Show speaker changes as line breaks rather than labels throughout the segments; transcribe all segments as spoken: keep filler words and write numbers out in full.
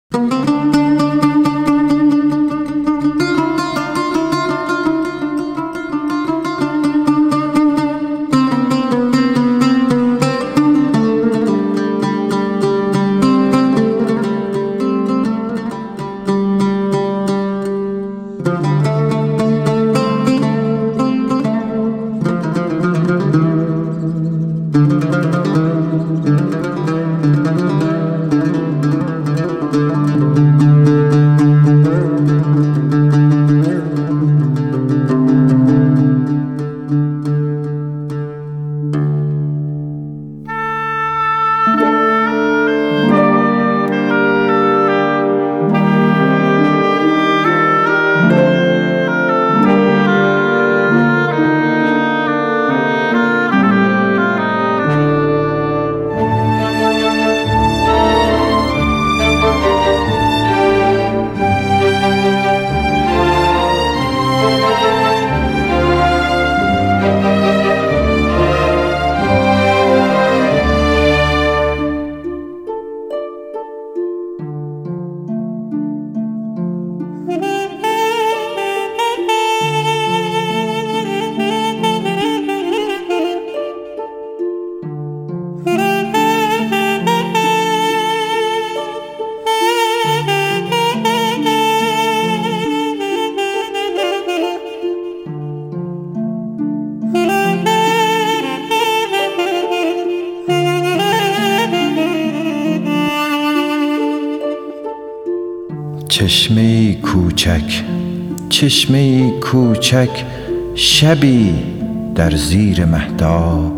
چشمه‌ای کوچک، چشمه‌ای کوچک، شبی در زیر مهتاب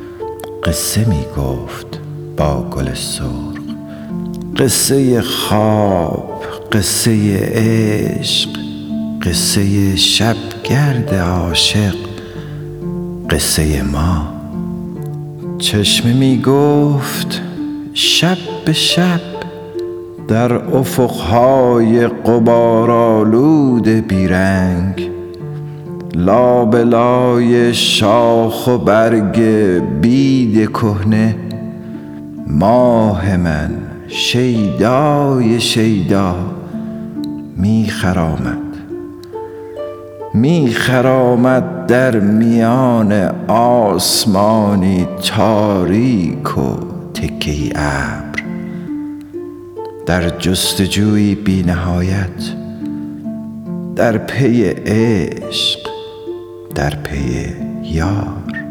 قصه می گفت با گل سرخ. قصه خواب، قصه عشق، قصه شبگرد عاشق، قصه ما. چشمه می گفت شب به شب در افقهای غبارآلود بیرنگ، لابلای شاخ و برگ بید کهنه، ماه من شیدای شیدا می خرامد می خرامد در میان آسمانی تاریک و تکه‌ای ابر، در جستجویی بی نهایت، در پی عشق، در پی یار.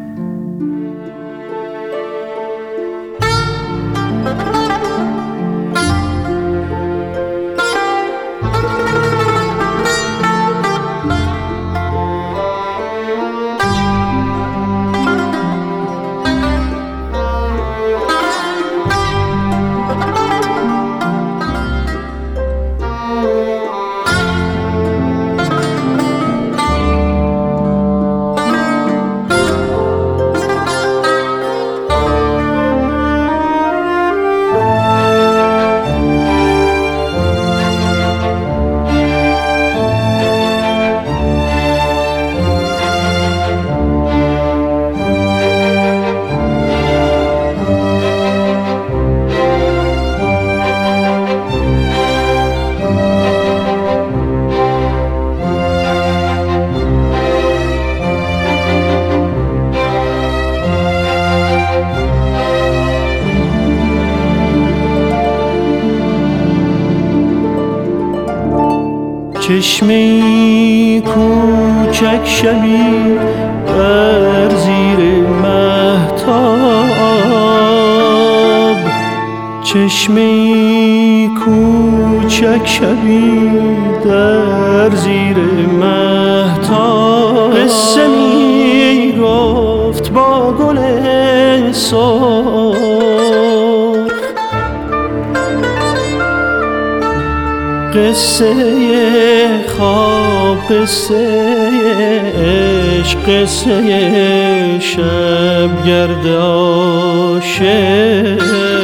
چشمه‌ای کوچک شبی در زیر مهتاب، چشمه‌ای کوچک شبی در زیر مهتاب، قصه می گفت با گل سرخ. قصه خواب، قصه عشق، قصه شبگرد عاشق،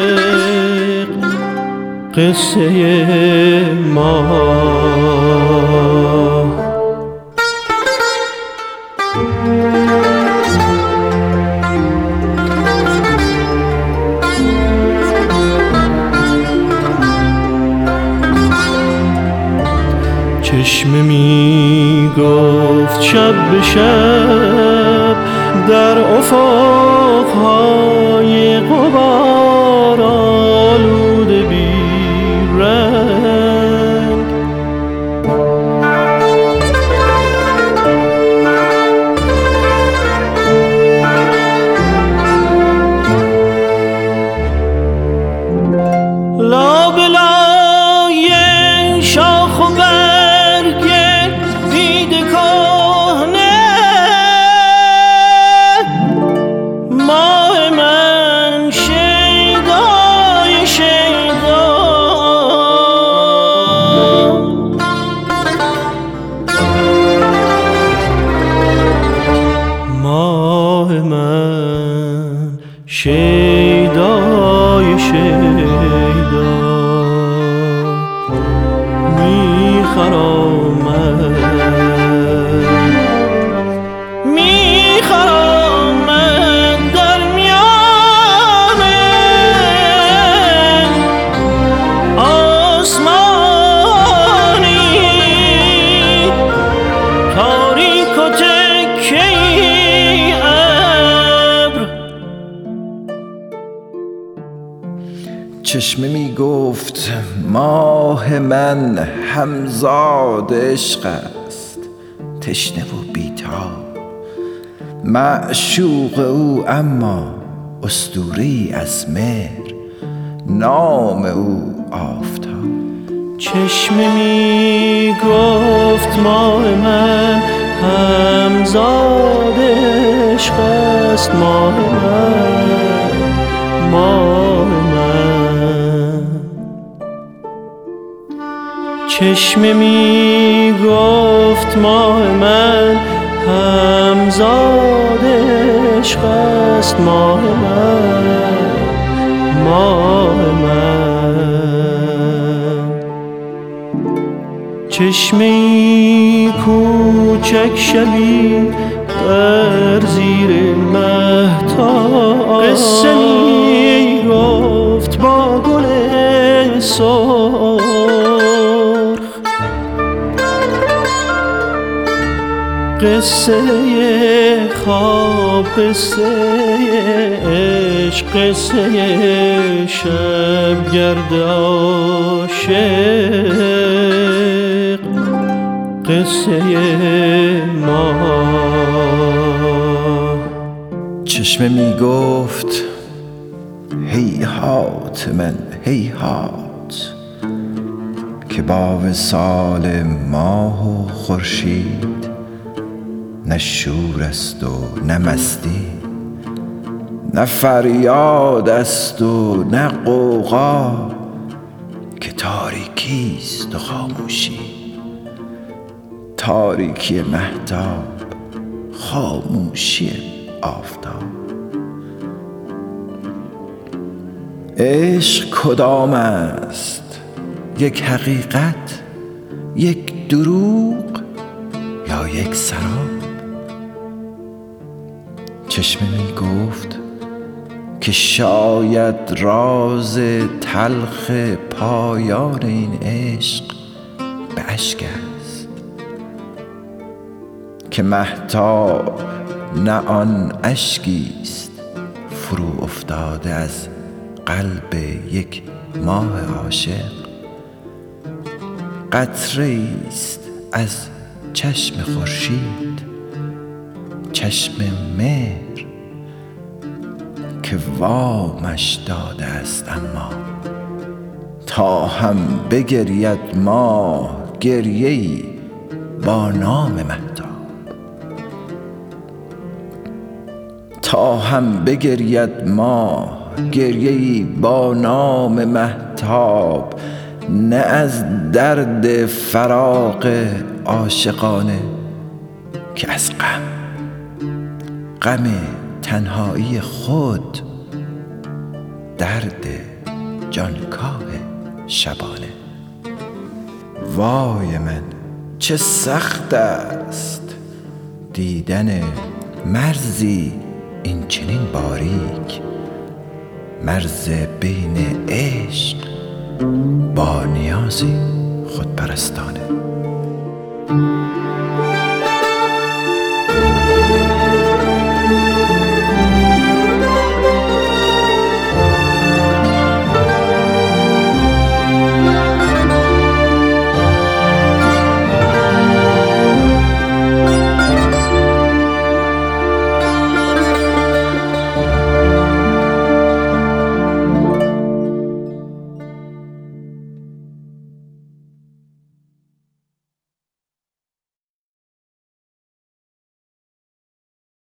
قصه ما. چشمه می گفت شب به شب در افقهای غبار آلوده بی رنگ. لابلای شاخ و برگ بید کهنه ماه من شیدای شیدا، ماه من شیدای شیدا میخرامد میخرامد در میان آسمانی تاریک و تکه‌ای ابر.
چشمه می گفت ماه من همزاد عشق است، تشنه و بی‌تاب، معشوق او اما اسطوره‌ای از مهر، نام او آفتاب.
چشمه می گفت ماه من همزاد عشق است، ماه من، ماه من. چشمه می گفت ماه من همزاد عشق است، ماه من، ماه من. چشمه کوچک شبی در زیر مهتاب قصه می گفت با گل سرخ، قصه خواب، قصه عشق، قصه شبگرد عاشق، قصه ماه.
چشمه می گفت هیهات من هیهات، که با وصال ماه و خورشید نه شور است و نه مستی، نه فریاد است و نه غوغا، که تاریکی است و خاموشی، تاریکی مهتاب، خاموشی آفتاب. عشق کدام است؟ یک حقیقت، یک دروغ، یا یک سراب؟ چشمه می گفت که شاید راز تلخ پایان این عشق به اشک است، که مهتاب نه آن اشکی است فرو افتاده از قلب یک ماه عاشق، قطره است از چشم خورشید، چشم مهر که وامش داده است، اما تا هم بگرید ماه گریه‌ای با نام مهتاب، تا هم بگرید ماه گریه‌ای با نام مهتاب، نه از درد فراق عاشقانه، که از غم، غم تنهایی خود، درد جانکاه شبانه. وای من چه سخت است دیدن مرزی این چنین باریک، مرز بین عشق با نیازی خودپرستانه.